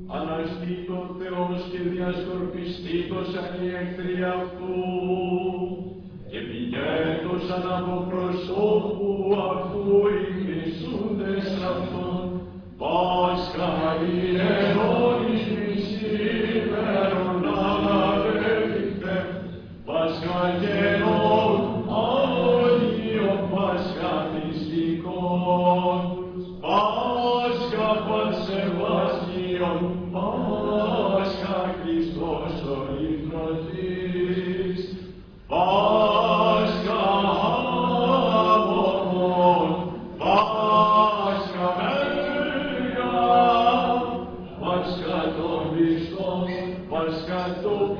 αναστήτω Θεός και διασκορπιστήτως αν οι εχθροί αυτού, και πηγαίνοντας από προσώπου αυτού οι μισούντες αυτόν, Πάσχα ιερών εις σήμερον αναβαίνετε, Πάσχα γερόν, Άγιον Πάσχα μυστικόν, Πάσχα πανσεβάσιον, Πάσχα Χριστός ο λιθρωτής, Πάσχα άμμον, Πάσχα Μέγα, Πάσχα των πιστών, Πάσχα των